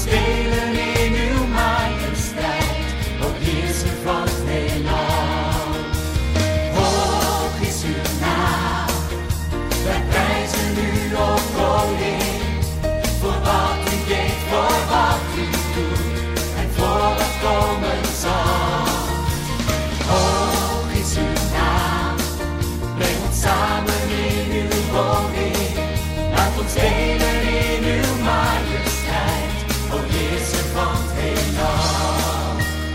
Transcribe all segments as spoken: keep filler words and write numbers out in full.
delen in uw majesteit, o heerser van het heelal. Hoog is uw naam, wij prijzen u, o koning, voor wat u deed, voor wat u doet en voor wat komen zal. Hoog is uw naam, breng ons samen in uw woning, laat ons delen in uw majesteit, o heerser van het heelal.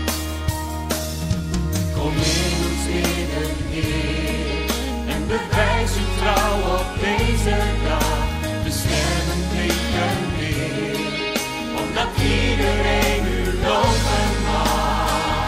Kom in ons midden, Heer, en bewijs uw trouw op deze dag. De stemmen klinken weer, omdat iedereen u loven mag.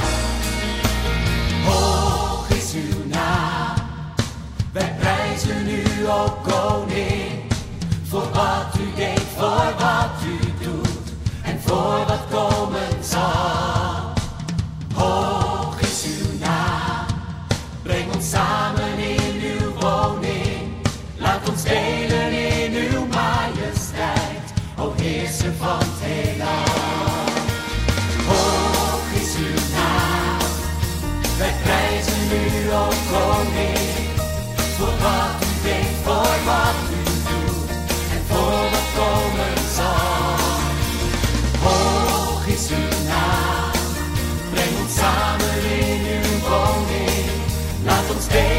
Hoog is uw naam, wij prijzen u, o koning, voor wat u deed, voor wat u doet en voor wat komen zal. Hoog is uw naam, breng ons samen in uw woning, laat ons delen in uw majesteit, o heerser van het heelal. Hoog is uw naam, wij prijzen u, o koning, voor wat u deed, voor wat u doet en voor wat komen zal. Hoog is uw naam, breng ons samen in uw woning, laat ons delen